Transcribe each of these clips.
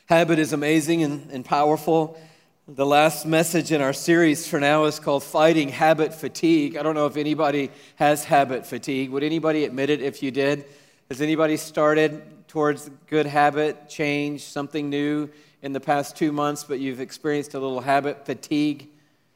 Habit is amazing and powerful. The last message in our series for now is called Fighting Habit Fatigue. I don't know if anybody has habit fatigue. Would anybody admit it if you did? Has anybody started towards good habit change, something new in the past 2 months, but you've experienced a little habit fatigue?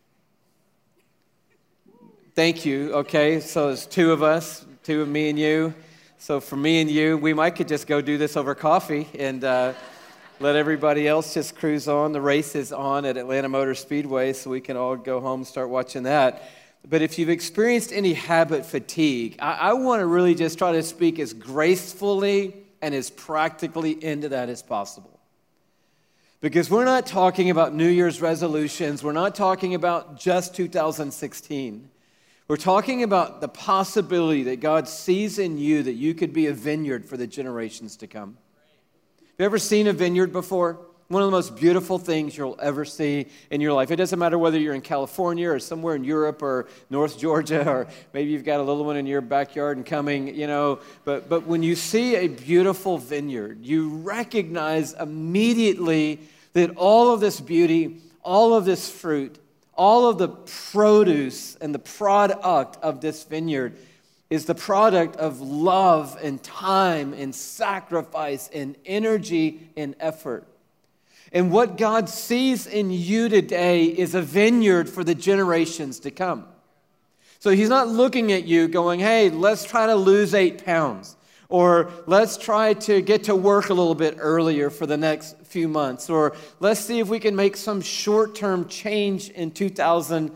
Thank you. Okay, so it's two of us, two of me and you. So for me and you, we might could just go do this over coffee and let everybody else just cruise on. The race is on at Atlanta Motor Speedway, so we can all go home and start watching that. But if you've experienced any habit fatigue, I want to really just try to speak as gracefully and as practically into that as possible. Because we're not talking about New Year's resolutions. We're not talking about just 2016. We're talking about the possibility that God sees in you that you could be a vineyard for the generations to come. Have you ever seen a vineyard before? One of the most beautiful things you'll ever see in your life. It doesn't matter whether you're in California or somewhere in Europe or North Georgia, or maybe you've got a little one in your backyard and coming, But when you see a beautiful vineyard, you recognize immediately that all of this beauty, all of this fruit, all of the produce and the product of this vineyard is the product of love and time and sacrifice and energy and effort. And what God sees in you today is a vineyard for the generations to come. So He's not looking at you going, hey, let's try to lose 8 pounds. Or let's try to get to work a little bit earlier for the next few months. Or let's see if we can make some short-term change in 2016.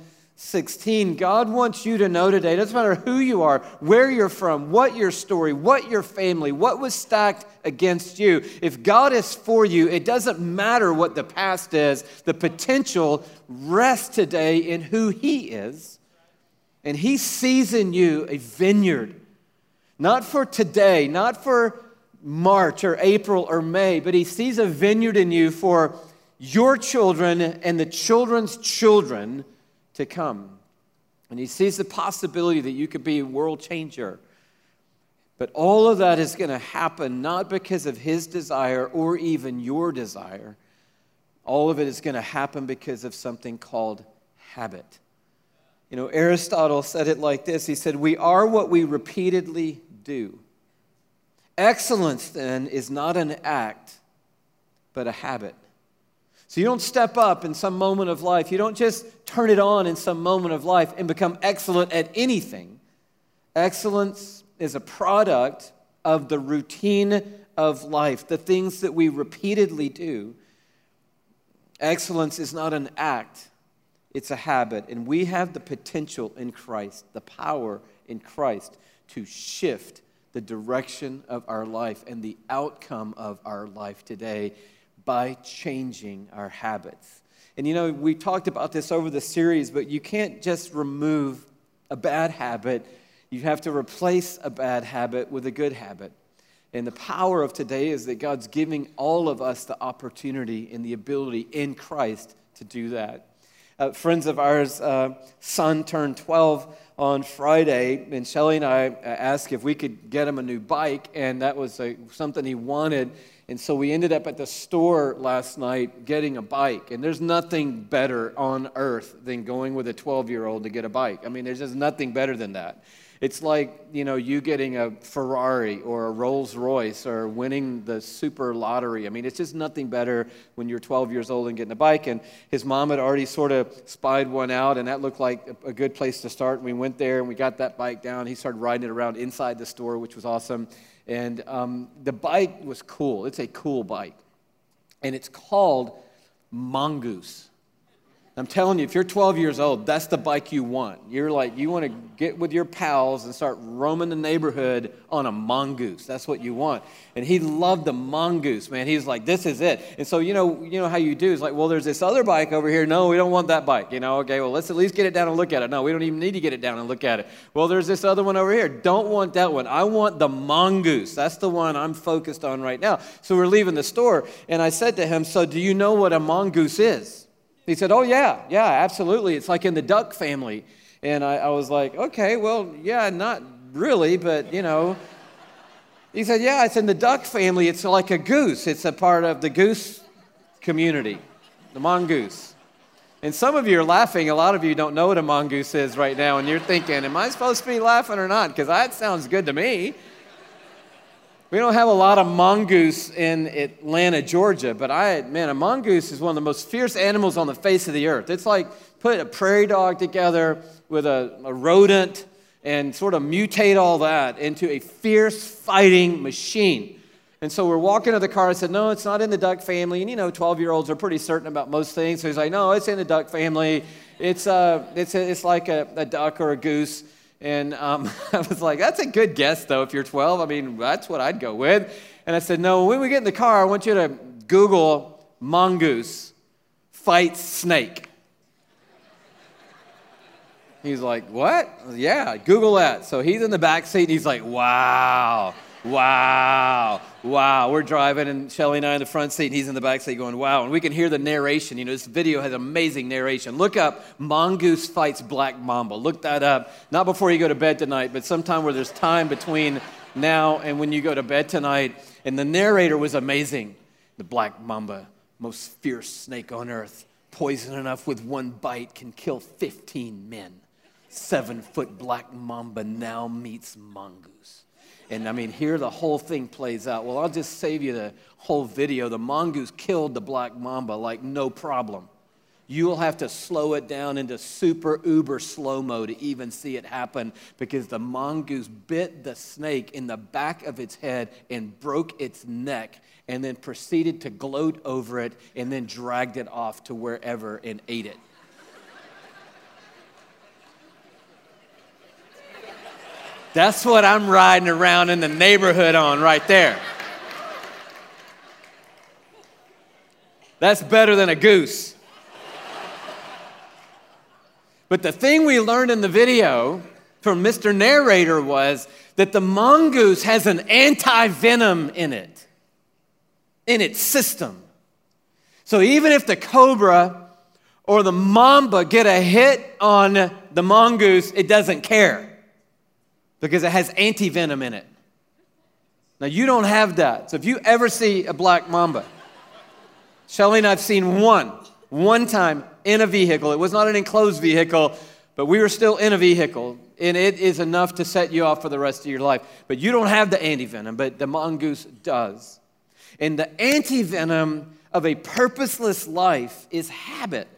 God wants you to know today, it doesn't matter who you are, where you're from, what your story, what your family, what was stacked against you. If God is for you, it doesn't matter what the past is. The potential rests today in who He is. And He sees in you a vineyard. Not for today, not for March or April or May, but He sees a vineyard in you for your children and the children's children to come. And He sees the possibility that you could be a world changer. But all of that is going to happen not because of His desire or even your desire. All of it is going to happen because of something called habit. Aristotle said it like this. He said, we are what we repeatedly do. Excellence, then, is not an act, but a habit. So you don't step up in some moment of life. You don't just turn it on in some moment of life and become excellent at anything. Excellence is a product of the routine of life, the things that we repeatedly do. Excellence is not an act. It's a habit, and we have the potential in Christ, the power in Christ to shift the direction of our life and the outcome of our life today by changing our habits. And we talked about this over the series, but you can't just remove a bad habit. You have to replace a bad habit with a good habit. And the power of today is that God's giving all of us the opportunity and the ability in Christ to do that. Friends of ours' son turned 12 on Friday, and Shelly and I asked if we could get him a new bike, and that was something he wanted. And so we ended up at the store last night getting a bike. And there's nothing better on earth than going with a 12-year-old to get a bike. I mean, there's just nothing better than that. It's like, you getting a Ferrari or a Rolls Royce or winning the super lottery. I mean, it's just nothing better when you're 12 years old and getting a bike. And his mom had already sort of spied one out, and that looked like a good place to start. And we went there, and we got that bike down. He started riding it around inside the store, which was awesome. And the bike was cool. It's a cool bike. And it's called Mongoose. I'm telling you, if you're 12 years old, that's the bike you want. You're like, you want to get with your pals and start roaming the neighborhood on a Mongoose. That's what you want. And he loved the Mongoose, man. He was like, this is it. And so, you know how you do is like, well, there's this other bike over here. No, we don't want that bike. Okay, well, let's at least get it down and look at it. No, we don't even need to get it down and look at it. Well, there's this other one over here. Don't want that one. I want the Mongoose. That's the one I'm focused on right now. So we're leaving the store, and I said to him, so do you know what a Mongoose is? He said, oh, yeah, absolutely. It's like in the duck family. And I was like, okay, well, yeah, not really, but, He said, yeah, it's in the duck family. It's like a goose. It's a part of the goose community, the mongoose. And some of you are laughing. A lot of you don't know what a mongoose is right now, and you're thinking, am I supposed to be laughing or not? Because that sounds good to me. We don't have a lot of mongoose in Atlanta, Georgia, but a mongoose is one of the most fierce animals on the face of the earth. It's like put a prairie dog together with a rodent and sort of mutate all that into a fierce fighting machine. And so we're walking to the car. I said, no, it's not in the duck family. And 12-year-olds are pretty certain about most things. So he's like, no, it's in the duck family. It's like a duck or a goose. And I was like, that's a good guess, though, if you're 12. I mean, that's what I'd go with. And I said, no, when we get in the car, I want you to Google mongoose fights snake. He's like, what? Yeah, Google that. So he's in the back seat, and he's like, wow. We're driving, and Shelly and I in the front seat, and he's in the back seat going, wow. And we can hear the narration. This video has amazing narration. Look up mongoose fights black mamba. Look that up. Not before you go to bed tonight, but sometime where there's time between now and when you go to bed tonight. And the narrator was amazing. The black mamba, most fierce snake on earth, poison enough with one bite can kill 15 men. 7-foot black mamba now meets mongoose. And here the whole thing plays out. Well, I'll just save you the whole video. The mongoose killed the black mamba like no problem. You'll have to slow it down into super uber slow-mo to even see it happen, because the mongoose bit the snake in the back of its head and broke its neck, and then proceeded to gloat over it, and then dragged it off to wherever and ate it. That's what I'm riding around in the neighborhood on right there. That's better than a goose. But the thing we learned in the video from Mr. Narrator was that the mongoose has an anti-venom in its system. So even if the cobra or the mamba get a hit on the mongoose, it doesn't care, because it has anti-venom in it. Now, you don't have that. So if you ever see a black mamba, Shelly and I have seen one time in a vehicle. It was not an enclosed vehicle, but we were still in a vehicle, and it is enough to set you off for the rest of your life. But you don't have the anti-venom, but the mongoose does. And the anti-venom of a purposeless life is habit.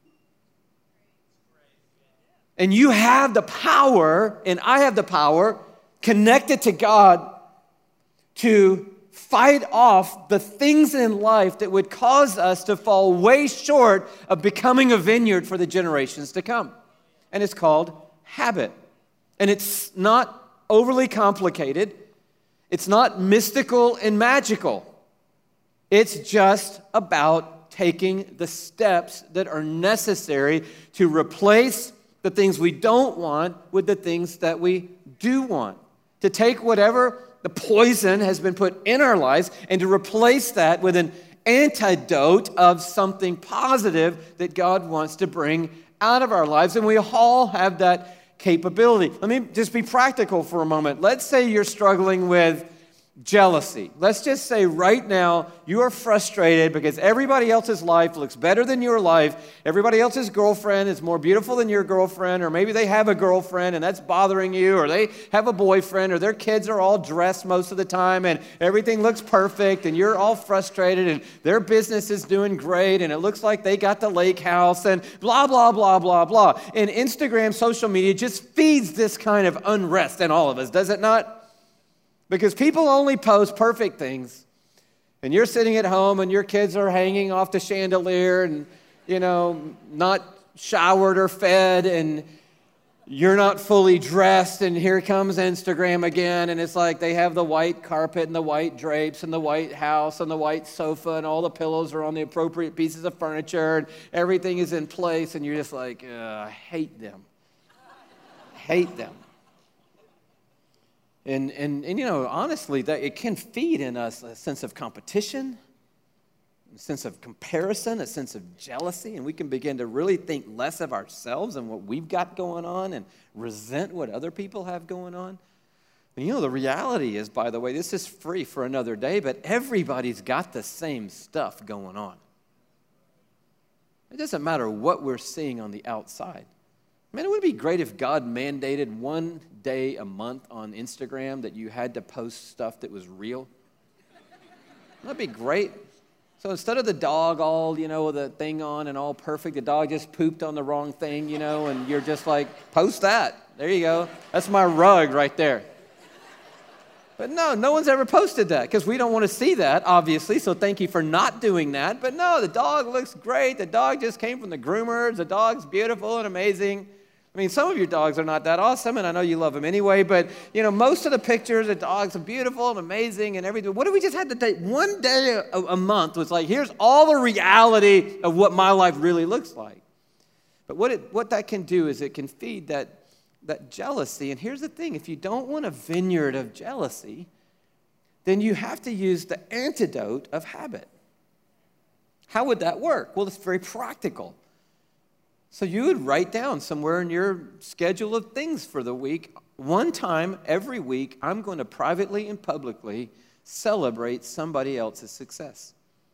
And you have the power, and I have the power, connected to God, to fight off the things in life that would cause us to fall way short of becoming a vineyard for the generations to come. And it's called habit. And it's not overly complicated. It's not mystical and magical. It's just about taking the steps that are necessary to replace the things we don't want with the things that we do want. To take whatever the poison has been put in our lives and to replace that with an antidote of something positive that God wants to bring out of our lives. And we all have that capability. Let me just be practical for a moment. Let's say you're struggling with jealousy. Let's just say right now you are frustrated because everybody else's life looks better than your life. Everybody else's girlfriend is more beautiful than your girlfriend, or maybe they have a girlfriend and that's bothering you, or they have a boyfriend, or their kids are all dressed most of the time and everything looks perfect and you're all frustrated and their business is doing great and it looks like they got the lake house and blah, blah, blah, blah, blah. And Instagram, social media just feeds this kind of unrest in all of us, does it not? Because people only post perfect things. And you're sitting at home and your kids are hanging off the chandelier and, not showered or fed, and you're not fully dressed, and here comes Instagram again, and it's like they have the white carpet and the white drapes and the white house and the white sofa, and all the pillows are on the appropriate pieces of furniture, and everything is in place, and you're just like, I hate them. Hate them. And honestly, that it can feed in us a sense of competition, a sense of comparison, a sense of jealousy, and we can begin to really think less of ourselves and what we've got going on and resent what other people have going on. And the reality is, by the way, this is free for another day, but everybody's got the same stuff going on. It doesn't matter what we're seeing on the outside. Man, it would be great if God mandated one day a month on Instagram that you had to post stuff that was real. That'd be great. So instead of the dog all, with the thing on and all perfect, the dog just pooped on the wrong thing, and you're just like, post that. There you go. That's my rug right there. But no one's ever posted that because we don't want to see that, obviously, so thank you for not doing that. But no, the dog looks great. The dog just came from the groomers. The dog's beautiful and amazing. I mean, some of your dogs are not that awesome, and I know you love them anyway, but, most of the pictures, the dogs are beautiful and amazing and everything. What if we just had to take one day a month was like, here's all the reality of what my life really looks like. But what that can do is it can feed that jealousy. And here's the thing, if you don't want a vineyard of jealousy, then you have to use the antidote of habit. How would that work? Well, it's very practical. So you would write down somewhere in your schedule of things for the week, one time every week, I'm going to privately and publicly celebrate somebody else's success.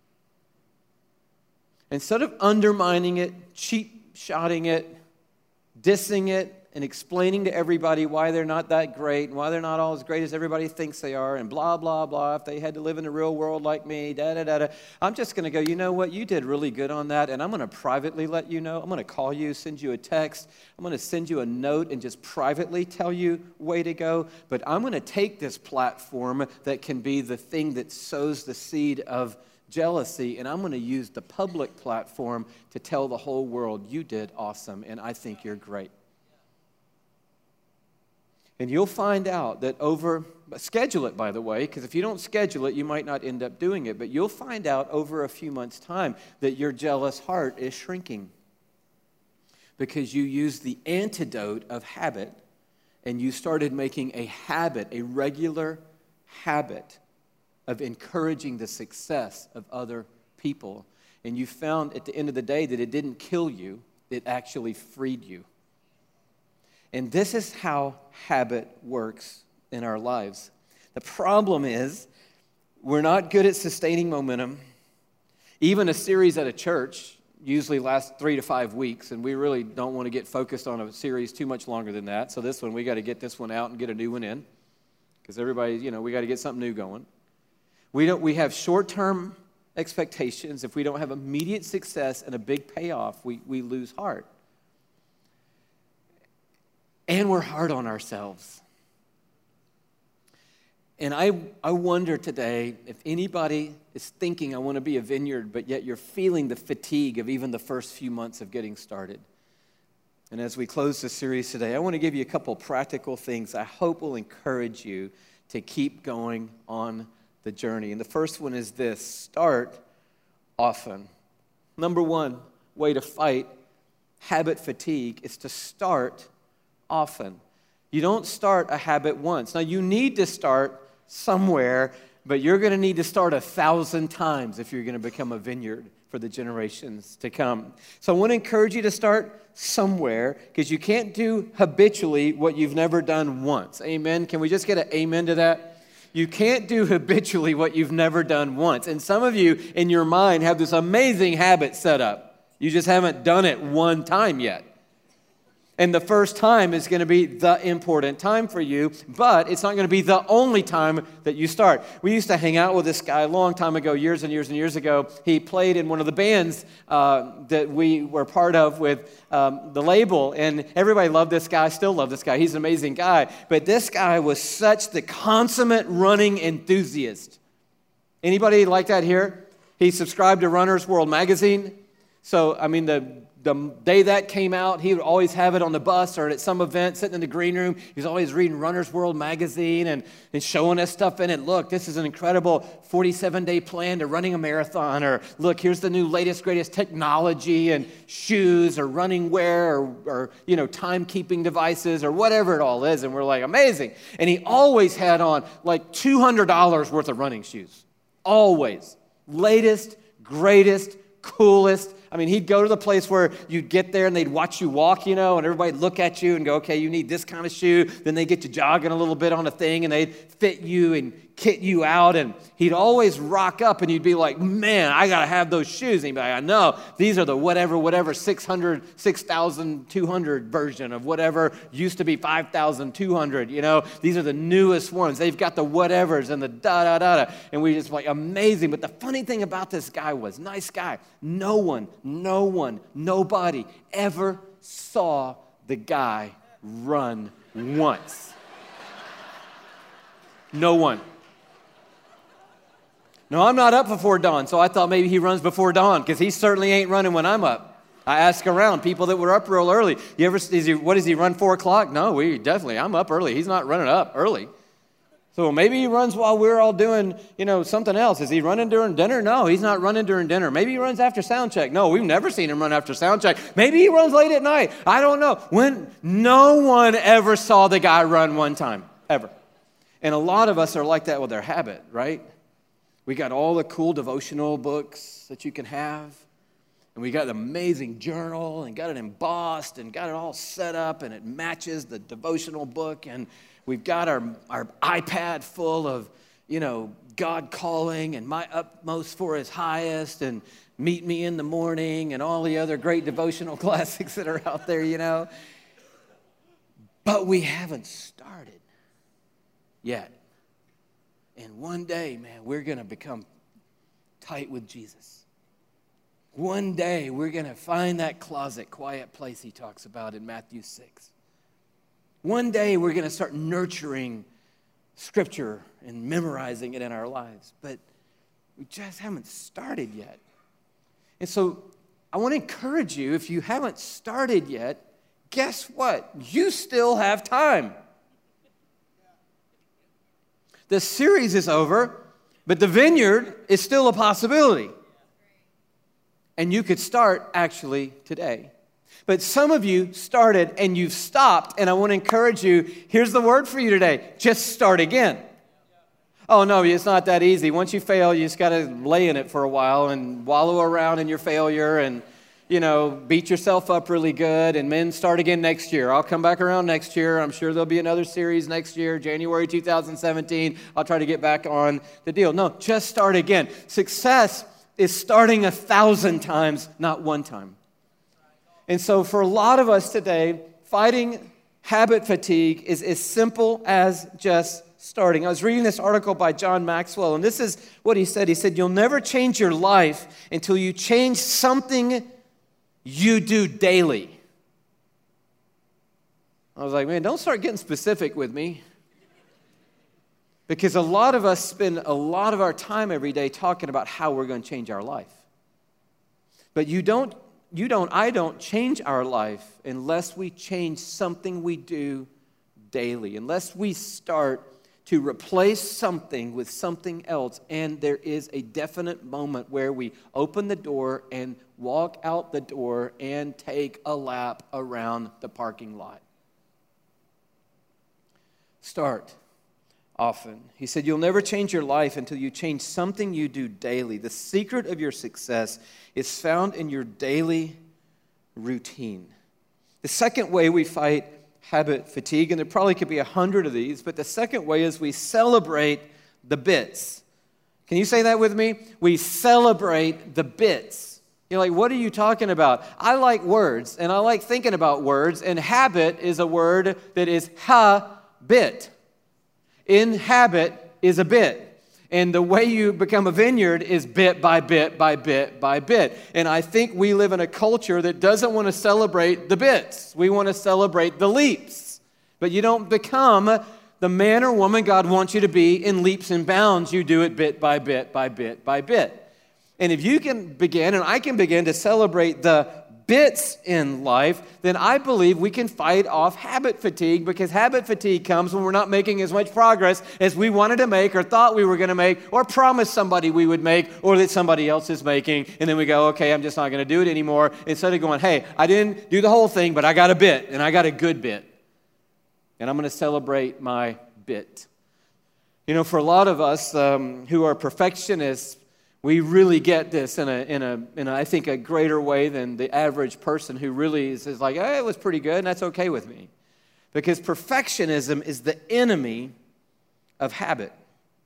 Instead of undermining it, cheap-shotting it, dissing it, and explaining to everybody why they're not that great and why they're not all as great as everybody thinks they are and blah, blah, blah, if they had to live in the real world like me, da-da-da-da. I'm just going to go, you know what, you did really good on that, and I'm going to privately let you know. I'm going to call you, send you a text. I'm going to send you a note and just privately tell you, way to go. But I'm going to take this platform that can be the thing that sows the seed of jealousy, and I'm going to use the public platform to tell the whole world, you did awesome, and I think you're great. And you'll find out that schedule it, by the way, because if you don't schedule it, you might not end up doing it, but you'll find out over a few months' time that your jealous heart is shrinking because you used the antidote of habit and you started making a habit, a regular habit of encouraging the success of other people. And you found at the end of the day that it didn't kill you, it actually freed you. And this is how habit works in our lives. The problem is we're not good at sustaining momentum. Even a series at a church usually lasts 3 to 5 weeks, and we really don't want to get focused on a series too much longer than that. So this one, we got to get this one out and get a new one in because everybody, we got to get something new going. We have short-term expectations. If we don't have immediate success and a big payoff, we lose heart. And we're hard on ourselves. And I wonder today if anybody is thinking, I want to be a vineyard, but yet you're feeling the fatigue of even the first few months of getting started. And as we close this series today, I want to give you a couple practical things I hope will encourage you to keep going on the journey. And the first one is this: start often. Number one way to fight habit fatigue is to start often. You don't start a habit once. Now, you need to start somewhere, but you're going to need to start 1,000 times if you're going to become a vineyard for the generations to come. So I want to encourage you to start somewhere because you can't do habitually what you've never done once. Amen? Can we just get an amen to that? You can't do habitually what you've never done once. And some of you in your mind have this amazing habit set up. You just haven't done it one time yet. And the first time is going to be the important time for you, but it's not going to be the only time that you start. We used to hang out with this guy a long time ago, years and years and years ago. He played in one of the bands that we were part of with the label, and everybody loved this guy, still love this guy. He's an amazing guy, but this guy was such the consummate running enthusiast. Anybody like that here? He subscribed to Runner's World magazine. So, I mean, the day that came out, he would always have it on the bus or at some event, sitting in the green room. He was always reading Runner's World magazine and showing us stuff in it. Look, this is an incredible 47-day plan to running a marathon. Or look, here's the new latest, greatest technology and shoes or running wear or timekeeping devices or whatever it all is. And we're like, amazing. And he always had on like $200 worth of running shoes. Always. Latest, greatest, coolest. I mean, he'd go to the place where you'd get there and they'd watch you walk, and everybody'd look at you and go, okay, you need this kind of shoe. Then they get you jogging a little bit on a thing and they'd fit you and kit you out, and he'd always rock up, and you'd be like, man, I got to have those shoes. And he'd be like, I know, these are the whatever 6,200 version of whatever used to be 5,200, These are the newest ones. They've got the whatevers and the da-da-da-da. And we just like, amazing. But the funny thing about this guy was, nice guy, nobody ever saw the guy run once. No one. No, I'm not up before dawn, so I thought maybe he runs before dawn, because he certainly ain't running when I'm up. I ask around people that were up real early. What does he run, 4 o'clock? No, I'm up early. He's not running up early. So maybe he runs while we're all doing, something else. Is he running during dinner? No, he's not running during dinner. Maybe he runs after sound check. No, we've never seen him run after sound check. Maybe he runs late at night. I don't know. No one ever saw the guy run one time, ever. And a lot of us are like that with our habit, right? We got all the cool devotional books that you can have. And we got an amazing journal and got it embossed and got it all set up and it matches the devotional book. And we've got our iPad full of, God calling and my utmost for his highest and meet me in the morning and all the other great devotional classics that are out there, But we haven't started yet. And one day, man, we're going to become tight with Jesus. One day, we're going to find that closet, quiet place he talks about in Matthew 6. One day, we're going to start nurturing Scripture and memorizing it in our lives. But we just haven't started yet. And so I want to encourage you, if you haven't started yet, guess what? You still have time. The series is over, but the vineyard is still a possibility. And you could start actually today. But some of you started and you've stopped, and I want to encourage you, here's the word for you today, just start again. Oh, no, it's not that easy. Once you fail, you just got to lay in it for a while and wallow around in your failure and beat yourself up really good, and then start again next year. I'll come back around next year. I'm sure there'll be another series next year, January 2017. I'll try to get back on the deal. No, just start again. Success is starting 1,000 times, not one time. And so for a lot of us today, fighting habit fatigue is as simple as just starting. I was reading this article by John Maxwell, and this is what he said. He said, you'll never change your life until you change something you do daily. I was like, man, don't start getting specific with me. Because a lot of us spend a lot of our time every day talking about how we're going to change our life. But I don't change our life unless we change something we do daily. Unless we start to replace something with something else, and there is a definite moment where we open the door and walk out the door and take a lap around the parking lot. Start often. He said, you'll never change your life until you change something you do daily. The secret of your success is found in your daily routine. The second way we fight habit fatigue, and there probably could be 100 of these, but the second way is we celebrate the bits. Can you say that with me? We celebrate the bits. You're like, what are you talking about? I like words, and I like thinking about words, and habit is a word that is ha-bit. Inhabit is a bit. And the way you become a vineyard is bit by bit by bit by bit. And I think we live in a culture that doesn't want to celebrate the bits. We want to celebrate the leaps. But you don't become the man or woman God wants you to be in leaps and bounds. You do it bit by bit by bit by bit. And if you can begin, and I can begin to celebrate the bits in life, then I believe we can fight off habit fatigue, because habit fatigue comes when we're not making as much progress as we wanted to make or thought we were going to make or promised somebody we would make or that somebody else is making. And then we go, okay, I'm just not going to do it anymore. Instead of going, hey, I didn't do the whole thing, but I got a bit, and I got a good bit. And I'm going to celebrate my bit. For a lot of us who are perfectionists, we really get this in a I think a greater way than the average person who really is like, hey, it was pretty good, and that's okay with me. Because perfectionism is the enemy of habit.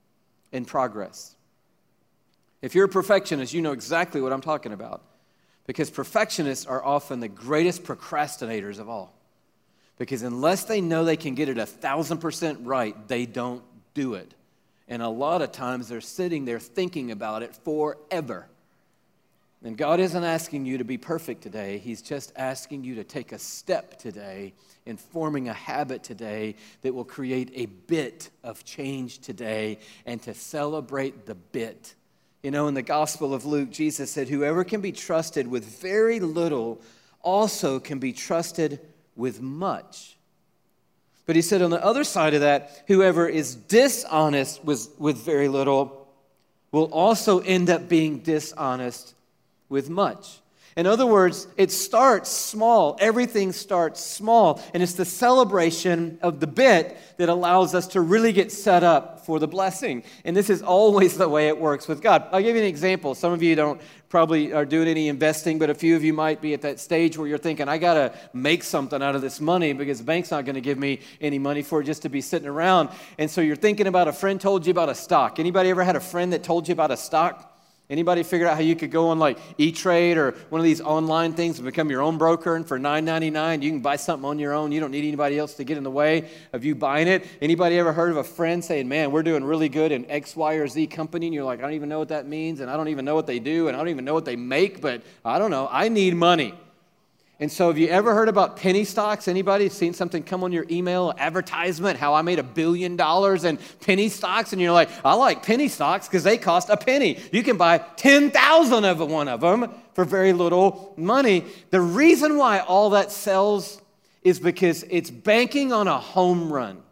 in progress. If you're a perfectionist, you know exactly what I'm talking about, because perfectionists are often the greatest procrastinators of all. Because unless they know they can get it 1,000% right, they don't do it. And a lot of times they're sitting there thinking about it forever. And God isn't asking you to be perfect today. He's just asking you to take a step today in forming a habit today that will create a bit of change today, and to celebrate the bit. You know, in the Gospel of Luke, Jesus said, whoever can be trusted with very little also can be trusted with much. But he said on the other side of that, whoever is dishonest with very little will also end up being dishonest with much. In other words, it starts small. Everything starts small. And it's the celebration of the bit that allows us to really get set up for the blessing. And this is always the way it works with God. I'll give you an example. Some of you don't probably are doing any investing, but a few of you might be at that stage where you're thinking, I got to make something out of this money because the bank's not going to give me any money for it just to be sitting around. And so you're thinking about a friend told you about a stock. Anybody ever had a friend that told you about a stock? Anybody figure out how you could go on like E-Trade or one of these online things and become your own broker, and for $9.99 you can buy something on your own. You don't need anybody else to get in the way of you buying it. Anybody ever heard of a friend saying, man, we're doing really good in X, Y, or Z company, and you're like, I don't even know what that means, and I don't even know what they do, and I don't even know what they make, but I don't know, I need money. And so have you ever heard about penny stocks? Anybody seen something come on your email advertisement, how I made $1 billion in penny stocks? And you're like, I like penny stocks because they cost a penny. You can buy 10,000 of one of them for very little money. The reason why all that sells is because it's banking on a home run.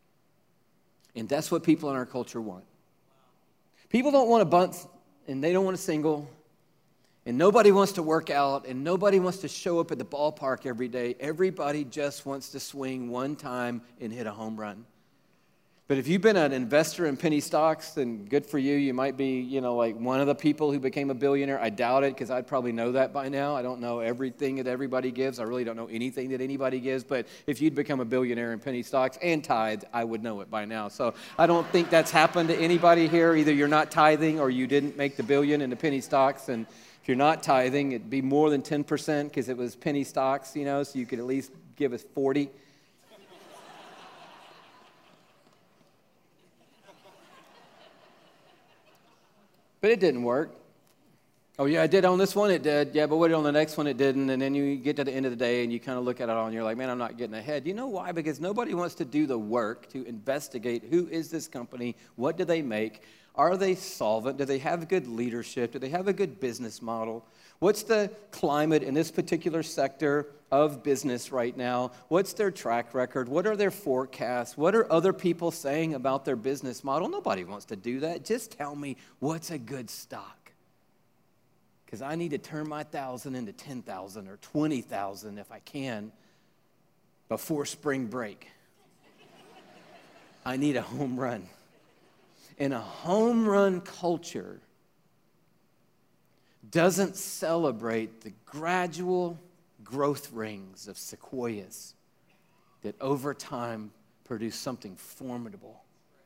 And that's what people in our culture want. People don't want a bunt, and they don't want a single. And nobody wants to work out, and nobody wants to show up at the ballpark every day. Everybody just wants to swing one time and hit a home run. But if you've been an investor in penny stocks, then good for you. You might be, like one of the people who became a billionaire. I doubt it, because I'd probably know that by now. I don't know everything that everybody gives. I really don't know anything that anybody gives. But if you'd become a billionaire in penny stocks and tithe, I would know it by now. So I don't think that's happened to anybody here. Either you're not tithing or you didn't make the billion in the penny stocks. And if you're not tithing, it'd be more than 10% because it was penny stocks, so you could at least give us 40. But it didn't work. Oh, yeah, I did on this one, it did. Yeah, but what on the next one, it didn't. And then you get to the end of the day and you kind of look at it all and you're like, man, I'm not getting ahead. You know why? Because nobody wants to do the work to investigate who is this company, what do they make, are they solvent, do they have good leadership, do they have a good business model? What's the climate in this particular sector of business right now? What's their track record? What are their forecasts? What are other people saying about their business model? Nobody wants to do that. Just tell me what's a good stock. Because I need to turn my 1,000 into 10,000 or 20,000 if I can before spring break. I need a home run. And a home run culture doesn't celebrate the gradual growth rings of sequoias that over time produce something formidable.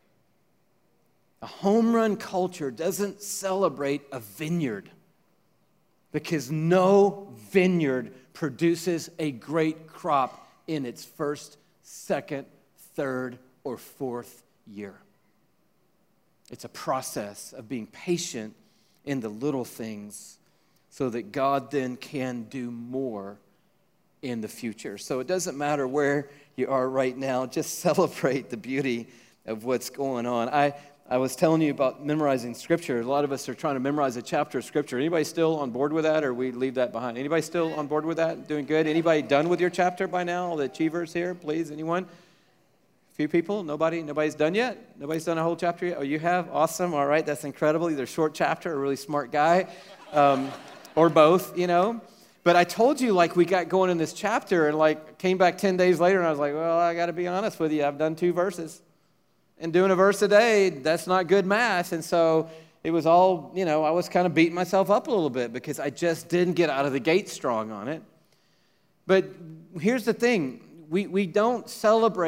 A home run culture doesn't celebrate a vineyard, because no vineyard produces a great crop in its first, second, third, or fourth year. It's a process of being patient in the little things so that God then can do more in the future. So it doesn't matter where you are right now, just celebrate the beauty of what's going on. I was telling you about memorizing Scripture. A lot of us are trying to memorize a chapter of Scripture. Anybody still on board with that, or we leave that behind? Anybody still on board with that? Doing good? Anybody done with your chapter by now? All the achievers here, please, anyone? Few people? Nobody's done yet? Nobody's done a whole chapter yet? Oh, you have? Awesome. All right, that's incredible. Either short chapter or a really smart guy, or both, But I told you, we got going in this chapter, and came back 10 days later, and I was like, well, I got to be honest with you. I've done 2 verses. And doing a verse a day, that's not good math. And so it was all, I was kind of beating myself up a little bit because I just didn't get out of the gate strong on it. But here's the thing. We don't celebrate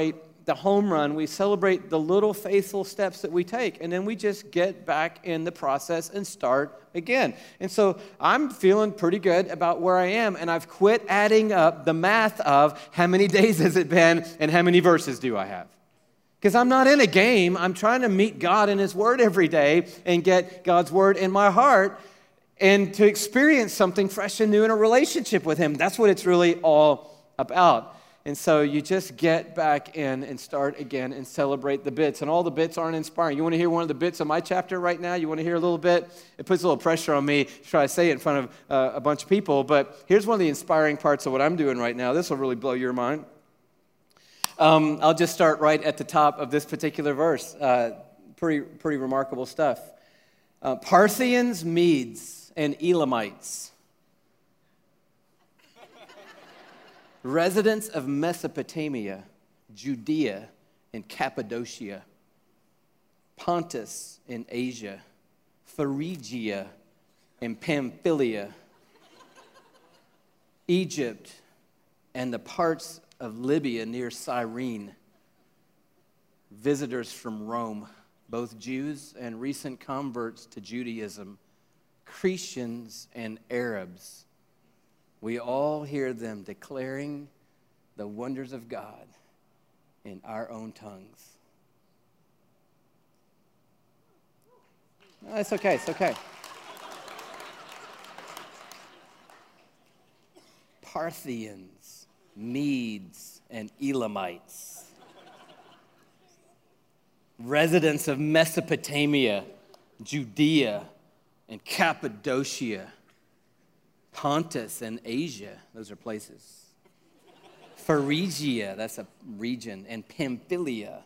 the home run. We celebrate the little faithful steps that we take. And then we just get back in the process and start again. And so I'm feeling pretty good about where I am. And I've quit adding up the math of how many days has it been and how many verses do I have. Because I'm not in a game. I'm trying to meet God in His Word every day and get God's Word in my heart and to experience something fresh and new in a relationship with Him. That's what it's really all about. And so you just get back in and start again and celebrate the bits. And all the bits aren't inspiring. You want to hear one of the bits of my chapter right now? You want to hear a little bit? It puts a little pressure on me to try to say it in front of a bunch of people. But here's one of the inspiring parts of what I'm doing right now. This will really blow your mind. I'll just start right at the top of this particular verse. Pretty remarkable stuff. Parthians, Medes, and Elamites, residents of Mesopotamia, Judea, and Cappadocia, Pontus in Asia, Phrygia and Pamphylia, Egypt, and the parts of Libya near Cyrene, visitors from Rome, both Jews and recent converts to Judaism, Cretans and Arabs. We all hear them declaring the wonders of God in our own tongues. No, it's okay, it's okay. Parthians, Medes, and Elamites, residents of Mesopotamia, Judea, and Cappadocia, Pontus and Asia, those are places. Phrygia, that's a region, and Pamphylia.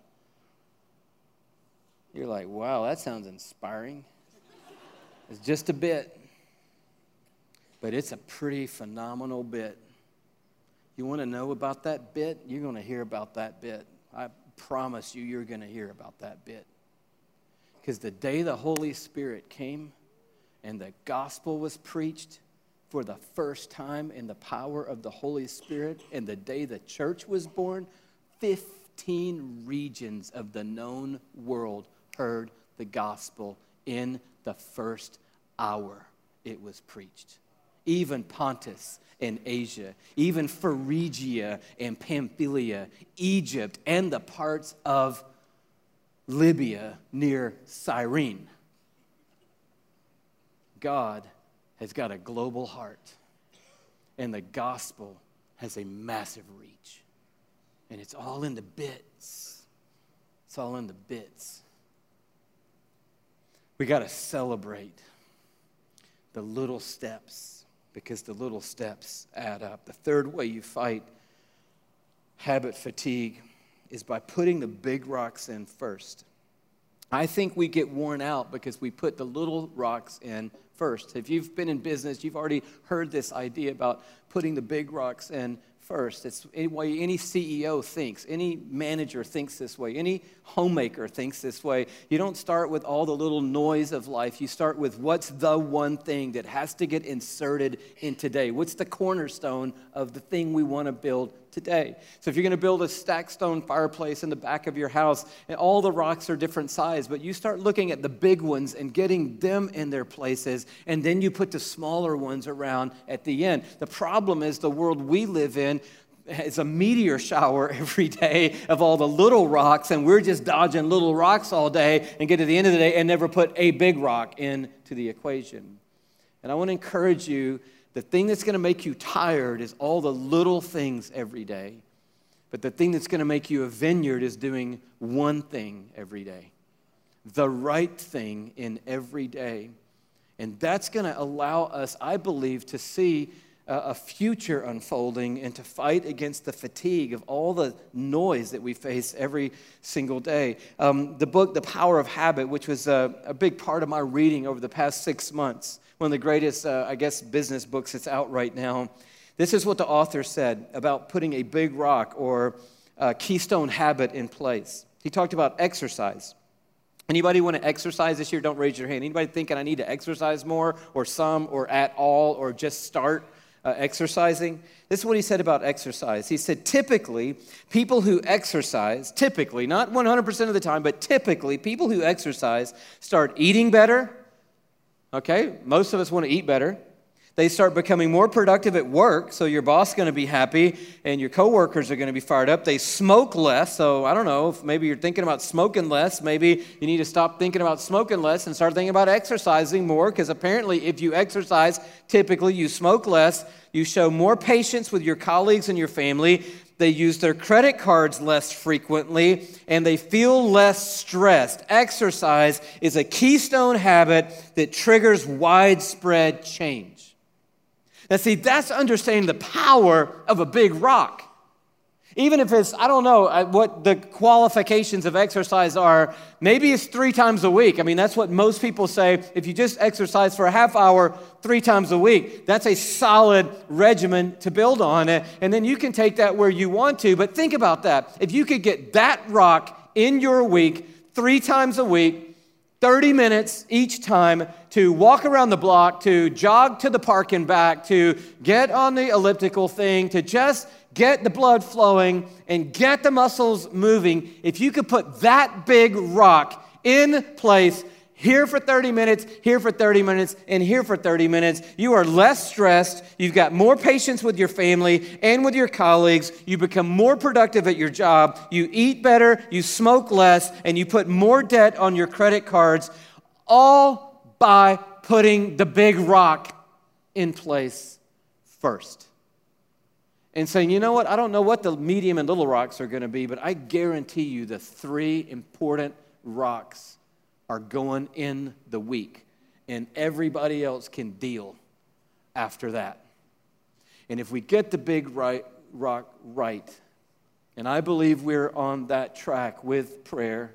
You're like, wow, that sounds inspiring. It's just a bit, but it's a pretty phenomenal bit. You want to know about that bit? You're going to hear about that bit. I promise you, you're going to hear about that bit. Because the day the Holy Spirit came and the gospel was preached for the first time in the power of the Holy Spirit, and the day the church was born, 15 regions of the known world heard the gospel in the first hour it was preached. Even Pontus and Asia, even Phrygia and Pamphylia, Egypt, and the parts of Libya near Cyrene. God has got a global heart, and the gospel has a massive reach. And it's all in the bits. It's all in the bits. We got to celebrate the little steps, because the little steps add up. The third way you fight habit fatigue is by putting the big rocks in first. I think we get worn out because we put the little rocks in first. If you've been in business, you've already heard this idea about putting the big rocks in first. It's the way any CEO thinks. Any manager thinks this way. Any homemaker thinks this way. You don't start with all the little noise of life. You start with what's the one thing that has to get inserted in today. What's the cornerstone of the thing we want to build today? So if you're going to build a stacked stone fireplace in the back of your house, and all the rocks are different size, but you start looking at the big ones and getting them in their places, and then you put the smaller ones around at the end. The problem is the world we live in is a meteor shower every day of all the little rocks, and we're just dodging little rocks all day and get to the end of the day and never put a big rock into the equation. And I want to encourage you, the thing that's going to make you tired is all the little things every day. But the thing that's going to make you a vineyard is doing one thing every day. The right thing in every day. And that's going to allow us, I believe, to see a future unfolding and to fight against the fatigue of all the noise that we face every single day. The book, The Power of Habit, which was a big part of my reading over the past 6 months, one of the greatest, business books that's out right now. This is what the author said about putting a big rock or a keystone habit in place. He talked about exercise. Anybody want to exercise this year? Don't raise your hand. Anybody thinking I need to exercise more or some or at all or just start? exercising. This is what he said about exercise. He said, typically, people who exercise, typically, not 100% of the time, but typically, people who exercise start eating better. Okay, most of us want to eat better. They start becoming more productive at work, so your boss is going to be happy and your coworkers are going to be fired up. They smoke less, so I don't know, if maybe you're thinking about smoking less, maybe you need to stop thinking about smoking less and start thinking about exercising more, because apparently if you exercise, typically you smoke less, you show more patience with your colleagues and your family, they use their credit cards less frequently, and they feel less stressed. Exercise is a keystone habit that triggers widespread change. Now, see, that's understanding the power of a big rock. Even if it's, I don't know what the qualifications of exercise are, maybe it's 3 times a week. I mean, that's what most people say. If you just exercise for a half hour 3 times a week, that's a solid regimen to build on it. And then you can take that where you want to. But think about that. If you could get that rock in your week 3 times a week, 30 minutes each time to walk around the block, to jog to the park and back, to get on the elliptical thing, to just get the blood flowing and get the muscles moving. If you could put that big rock in place here for 30 minutes, here for 30 minutes, and here for 30 minutes, you are less stressed, you've got more patience with your family and with your colleagues, you become more productive at your job, you eat better, you smoke less, and you put more debt on your credit cards, all by putting the big rock in place first. And saying, you know what, I don't know what the medium and little rocks are going to be, but I guarantee you the 3 important rocks are going in the week, and everybody else can deal after that. And if we get the big rock right, and I believe we're on that track with prayer,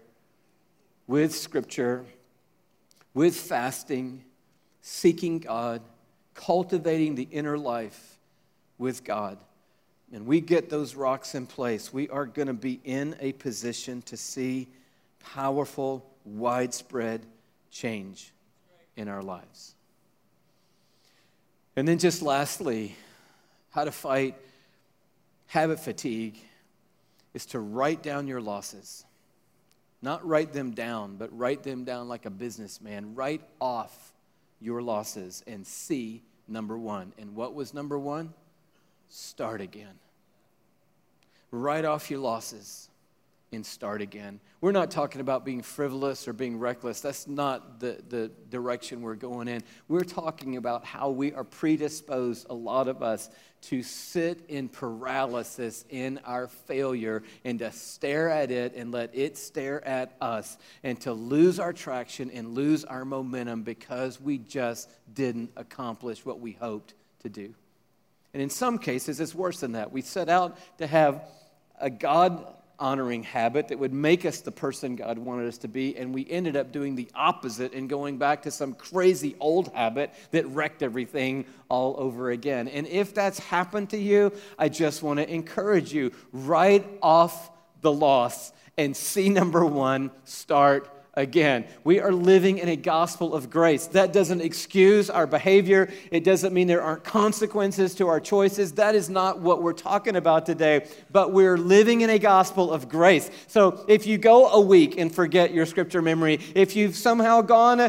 with scripture, with fasting, seeking God, cultivating the inner life with God, and we get those rocks in place, we are going to be in a position to see powerful, widespread change in our lives. And then just lastly, how to fight habit fatigue is to write down your losses. Not write them down, but write them down like a businessman. Write off your losses and see number 1. And what was number 1? Start again. Write off your losses and start again. We're not talking about being frivolous or being reckless. That's not the direction we're going in. We're talking about how we are predisposed, a lot of us, to sit in paralysis in our failure and to stare at it and let it stare at us and to lose our traction and lose our momentum because we just didn't accomplish what we hoped to do. And in some cases, it's worse than that. We set out to have a God-honoring habit that would make us the person God wanted us to be, and we ended up doing the opposite and going back to some crazy old habit that wrecked everything all over again. And if that's happened to you, I just want to encourage you, write off the loss and see number 1, start again. We are living in a gospel of grace. That doesn't excuse our behavior. It doesn't mean there aren't consequences to our choices. That is not what we're talking about today. But we're living in a gospel of grace. So if you go a week and forget your scripture memory, if you've somehow gone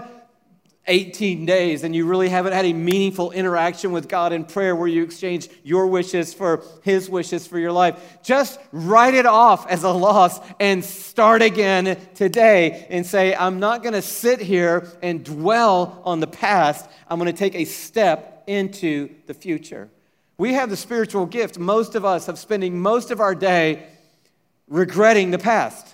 18 days and you really haven't had a meaningful interaction with God in prayer where you exchange your wishes for His wishes for your life, just write it off as a loss and start again today and say, I'm not going to sit here and dwell on the past. I'm going to take a step into the future. We have the spiritual gift, most of us, of spending most of our day regretting the past.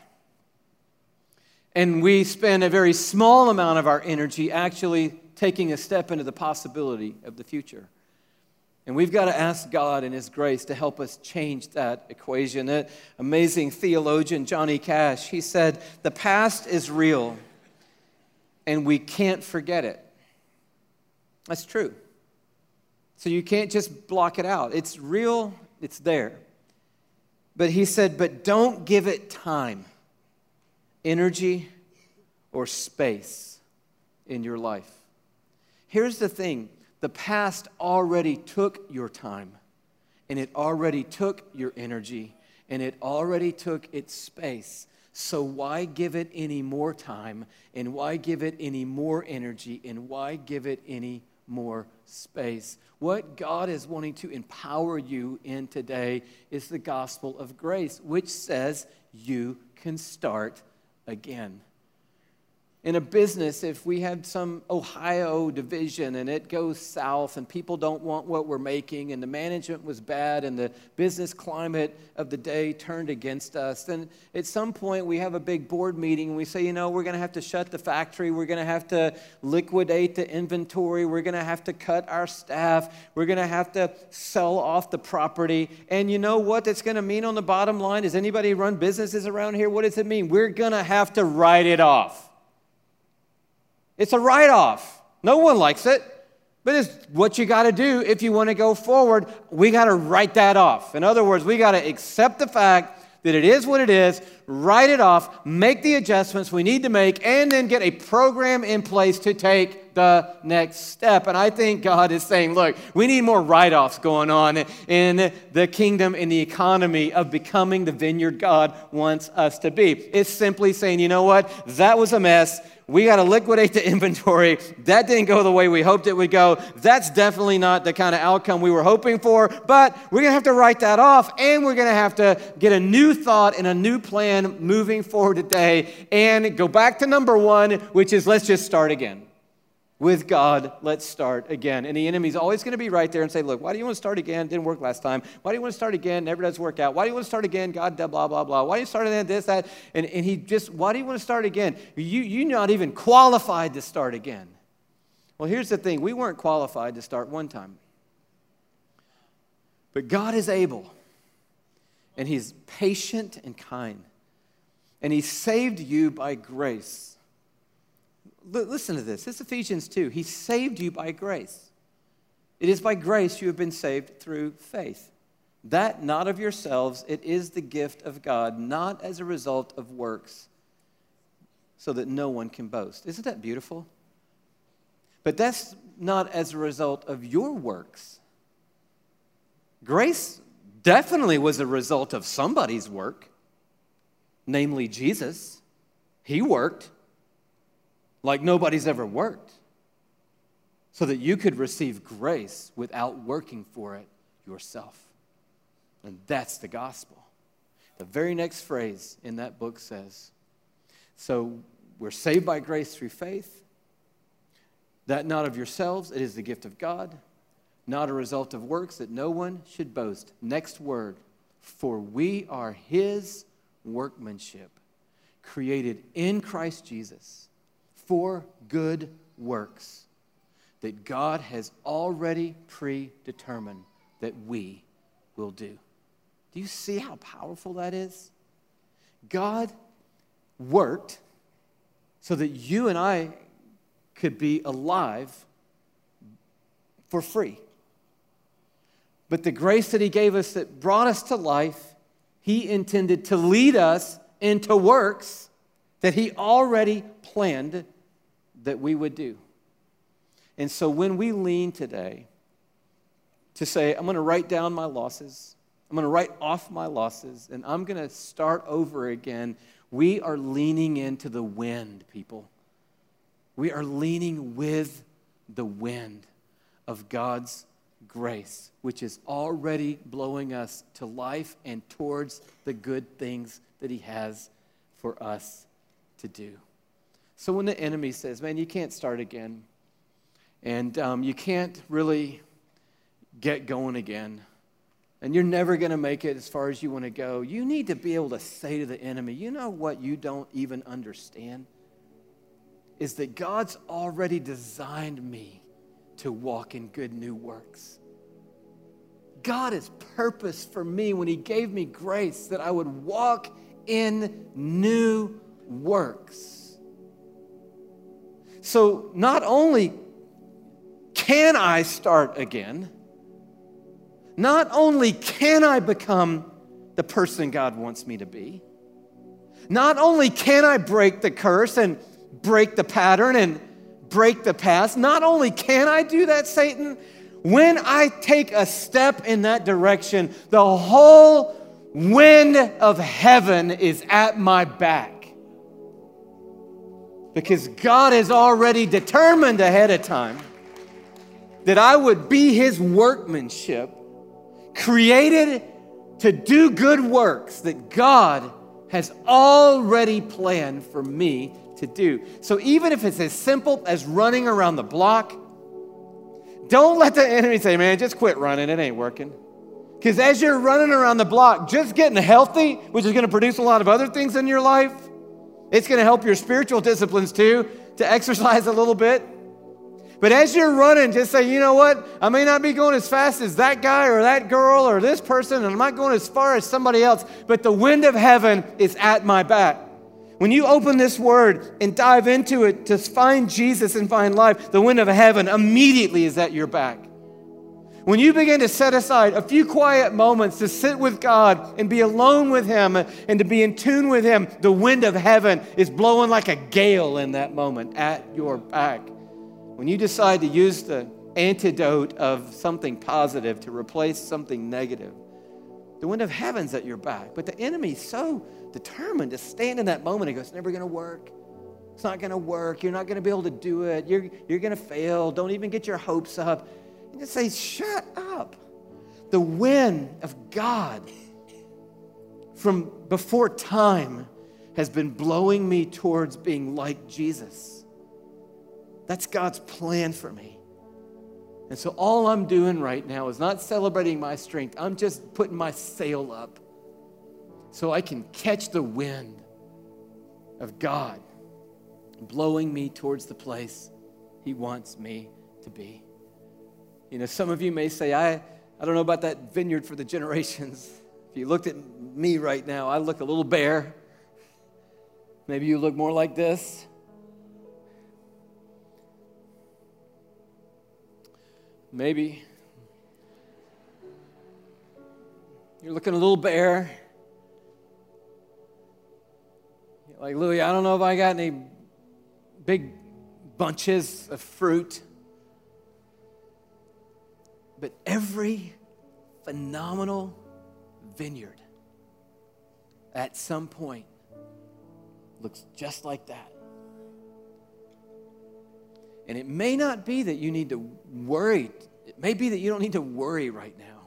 And we spend a very small amount of our energy actually taking a step into the possibility of the future. And we've got to ask God in His grace to help us change that equation. That amazing theologian, Johnny Cash, he said, the past is real, and we can't forget it. That's true. So you can't just block it out. It's real, it's there. But he said, but don't give it time, energy, or space in your life. Here's the thing. The past already took your time, and it already took your energy, and it already took its space. So why give it any more time, and why give it any more energy, and why give it any more space? What God is wanting to empower you in today is the gospel of grace, which says you can start again. In a business, if we had some Ohio division and it goes south and people don't want what we're making and the management was bad and the business climate of the day turned against us, then at some point we have a big board meeting and we say, we're going to have to shut the factory. We're going to have to liquidate the inventory. We're going to have to cut our staff. We're going to have to sell off the property. And you know what that's going to mean on the bottom line? Does anybody run businesses around here? What does it mean? We're going to have to write it off. It's a write-off. No one likes it, but it's what you got to do if you want to go forward. We got to write that off. In other words, we got to accept the fact that it is what it is, write it off, make the adjustments we need to make, and then get a program in place to take the next step. And I think God is saying, look, we need more write-offs going on in the kingdom, in the economy of becoming the vineyard God wants us to be. It's simply saying, you know what? That was a mess. We got to liquidate the inventory. That didn't go the way we hoped it would go. That's definitely not the kind of outcome we were hoping for, but we're going to have to write that off, and we're going to have to get a new thought and a new plan moving forward today and go back to number one, which is let's just start again. With God, let's start again. And the enemy's always going to be right there and say, look, why do you want to start again? Didn't work last time. Why do you want to start again? Never does work out. Why do you want to start again? God, blah, blah, blah. Why do you start again? This, that. And he just, why do you want to start again? You're not even qualified to start again. Well, here's the thing. We weren't qualified to start one time. But God is able. And he's patient and kind. And he saved you by grace. Listen to this. This is Ephesians 2. He saved you by grace. It is by grace you have been saved through faith. That not of yourselves, it is the gift of God, not as a result of works, so that no one can boast. Isn't that beautiful? But that's not as a result of your works. Grace definitely was a result of somebody's work, namely Jesus. He worked like nobody's ever worked, so that you could receive grace without working for it yourself. And that's the gospel. The very next phrase in that book says, so we're saved by grace through faith, that not of yourselves, it is the gift of God, not a result of works, that no one should boast. Next word, for we are his workmanship, created in Christ Jesus, for good works that God has already predetermined that we will do. Do you see how powerful that is? God worked so that you and I could be alive for free. But the grace that he gave us that brought us to life, he intended to lead us into works that he already planned that we would do. And so when we lean today to say, I'm going to write down my losses, I'm going to write off my losses, and I'm going to start over again, we are leaning into the wind, people. We are leaning with the wind of God's grace, which is already blowing us to life and towards the good things that he has for us to do. So when the enemy says, man, you can't start again, and you can't really get going again, and you're never going to make it as far as you want to go, you need to be able to say to the enemy, you know what you don't even understand? Is that God's already designed me to walk in good new works. God has purpose for me when he gave me grace that I would walk in new works. So not only can I start again, not only can I become the person God wants me to be, not only can I break the curse and break the pattern and break the past. Not only can I do that, Satan, when I take a step in that direction, the whole wind of heaven is at my back. Because God has already determined ahead of time that I would be his workmanship, created to do good works that God has already planned for me to do. So even if it's as simple as running around the block, don't let the enemy say, man, just quit running. It ain't working. Because as you're running around the block, just getting healthy, which is going to produce a lot of other things in your life, it's going to help your spiritual disciplines too, to exercise a little bit. But as you're running, just say, you know what? I may not be going as fast as that guy or that girl or this person, and I'm not going as far as somebody else, but the wind of heaven is at my back. When you open this word and dive into it to find Jesus and find life, the wind of heaven immediately is at your back. When you begin to set aside a few quiet moments to sit with God and be alone with him and to be in tune with him, the wind of heaven is blowing like a gale in that moment at your back. When you decide to use the antidote of something positive to replace something negative, the wind of heaven's at your back. But the enemy's so determined to stand in that moment and go, it's never going to work. It's not going to work. You're not going to be able to do it. You're going to fail. Don't even get your hopes up. And just say, shut up. The wind of God from before time has been blowing me towards being like Jesus. That's God's plan for me. And so all I'm doing right now is not celebrating my strength. I'm just putting my sail up so I can catch the wind of God blowing me towards the place he wants me to be. You know, some of you may say, I don't know about that vineyard for the generations. If you looked at me right now, I look a little bare. Maybe you look more like this. Maybe you're looking a little bare. You're like, Louis, I don't know if I got any big bunches of fruit. But every phenomenal vineyard at some point looks just like that. And it may not be that you need to worry. It may be that you don't need to worry right now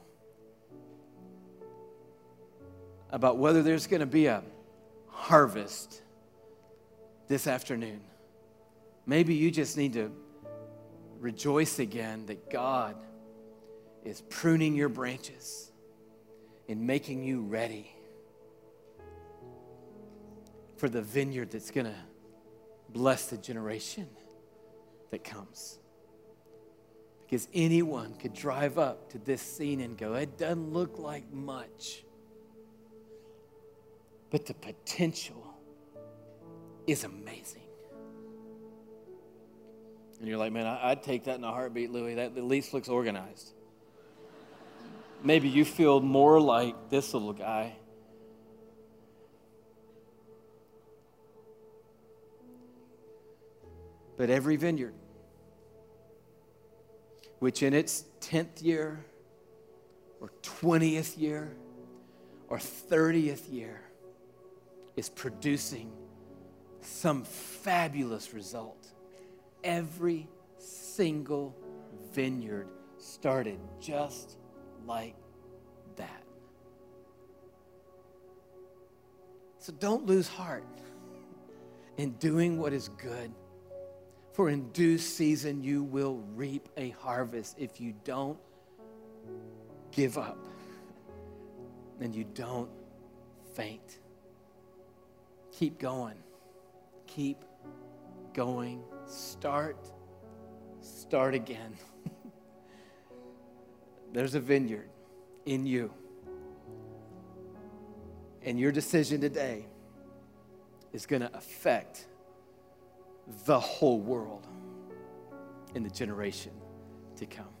about whether there's going to be a harvest this afternoon. Maybe you just need to rejoice again that God is pruning your branches and making you ready for the vineyard that's going to bless the generation that comes. Because anyone could drive up to this scene and go, it doesn't look like much, but the potential is amazing. And you're like, man, I'd take that in a heartbeat, Louis. That at least looks organized. Maybe you feel more like this little guy. But every vineyard, which in its 10th year or 20th year or 30th year is producing some fabulous result. Every single vineyard started just like that. So don't lose heart in doing what is good. For in due season you will reap a harvest if you don't give up and you don't faint. Keep going. Keep going. Start again. There's a vineyard in you. And your decision today is going to affect the whole world in the generation to come.